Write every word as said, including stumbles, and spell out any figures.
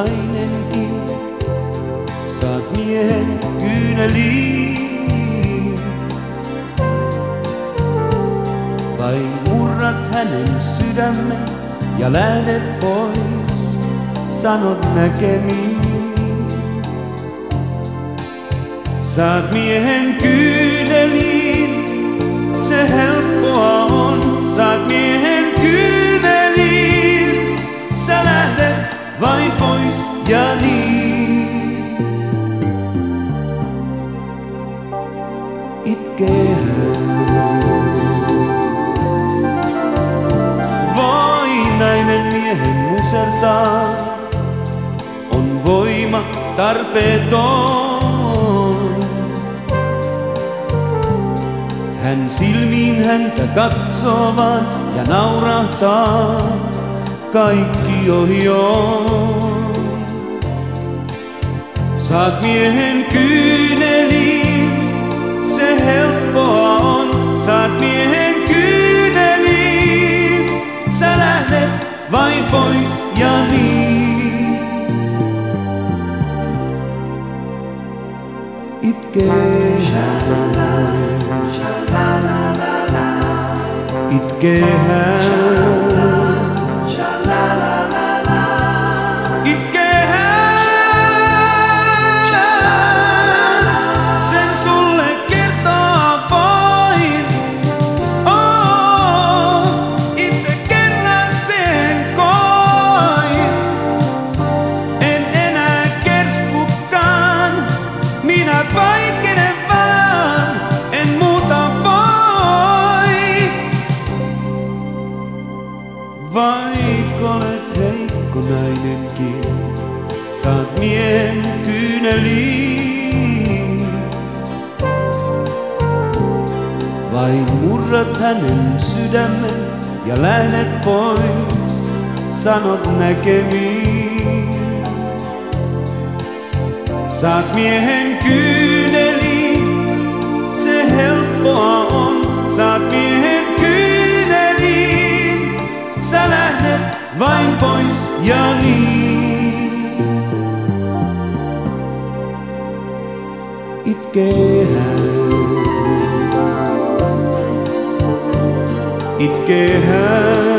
nainenkin, saat miehen kyyneliin. Vain murrat hänen sydämen ja lähdet pois, sanot näkemiin. Saat miehen kyyneliin, se helppoa on. Saat miehen kyyneliin, sä lähdet vain pois ja niin. Itkee hän. Voi nainen miehen musertaa, on voima tarpeeton. Hän silmiin häntä katsoo vaan ja naurahtaa, kaikki ohi on. Saat miehen kyyneliin, se helppoa on. Saat miehen kyyneliin, sä lähdet vain pois ja niin. Itkee hän. Itkee hän. Itkee hän. Sen sulle kertoa voin. Oh, itse kerran sen koin. En enää kerskukaan, minä vaikenen vaan, en muuta voi. Vaik olet heikko nainenkin, saat miehen kyyneliin. Vain murrat hänen sydämen ja lähdet pois, sanot näkemiin. Saat miehen kyyneliin, se helppoa on. Saat miehen kyyneliin, sä lähdet vain pois ja niin. Itkee hän. Itkee hän.